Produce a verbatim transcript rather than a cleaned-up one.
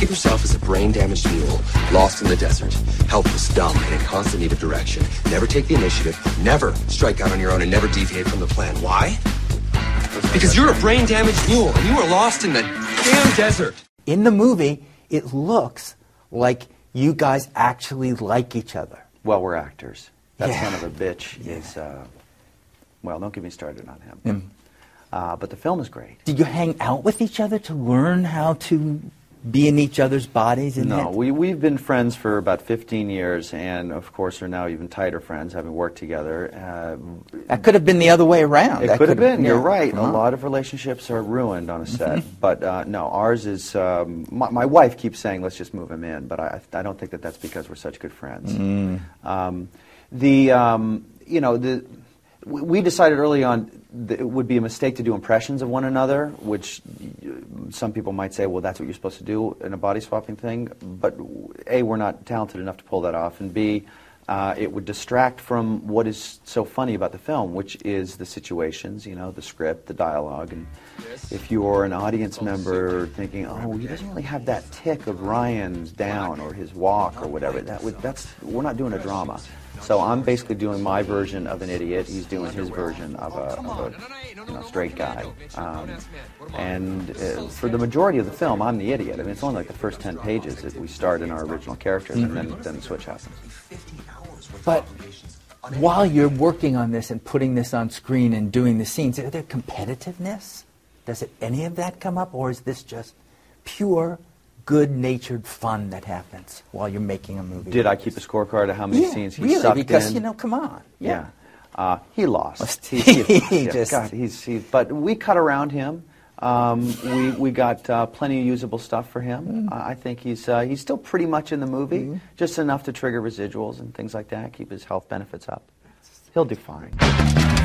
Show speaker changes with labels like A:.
A: Think of yourself as a brain-damaged mule, lost in the desert, helpless, dumb, and in constant need of direction. Never take the initiative, never strike out on your own, and never deviate from the plan. Why? Because you're a brain-damaged mule, and you are lost in the damn desert.
B: In the movie, it looks like you guys actually like each other.
C: Well, we're actors. That
B: Yeah.
C: son of a bitch
B: Yeah.
C: is, uh, well, don't get me started on him.
B: Mm.
C: Uh, but the film is great.
B: Did you hang out with each other to learn how to be in each other's bodies? And
C: No,
B: that?
C: we, we've been friends for about fifteen years, and of course are now even tighter friends, having worked together. Uh,
B: That could have been the other way around.
C: It
B: That
C: could have been,
B: yeah.
C: you're right.
B: Uh-huh.
C: A lot of relationships are ruined on a set.
B: Mhm.
C: But uh, no, ours is, um, my, my wife keeps saying, let's just move him in, but I, I don't think that that's because we're such good friends.
B: Mm.
C: Um, the, um, you know, the, we we decided early on that it would be a mistake to do impressions of one another, which some people might say, well, that's what you're supposed to do in a body swapping thing. But A, we're not talented enough to pull that off, and B, uh, it would distract from what is so funny about the film, which is the situations, you know, the script, the dialogue. And if you're an audience member thinking, oh, he doesn't really have that tick of Ryan's down or his walk or whatever, that would, that's, we're not doing a drama. So I'm basically doing my version of an idiot. He's doing his version of a, of a you know, straight guy. Um, and uh, for the majority of the film, I'm the idiot. I mean, it's only like the first ten pages that we start in our original characters, and then, then the switch happens.
B: But while you're working on this and putting this on screen and doing the scenes, is there competitiveness? Does it, any of that come up, or is this just pure, good-natured fun that happens while you're making a movie?
C: Did I keep a scorecard of how many
B: yeah,
C: scenes he
B: really,
C: sucked
B: because,
C: in?
B: you know, come on.
C: Yeah.
B: Yeah.
C: Uh, he lost.
B: He
C: he, yeah,
B: just-
C: God, he's, he, but we cut around him. Um, we we got uh, plenty of usable stuff for him.
B: Mm.
C: Uh, I think he's uh, he's still pretty much in the movie,
B: Mm.
C: just enough to trigger residuals and things like that, keep his health benefits up. He'll do fine.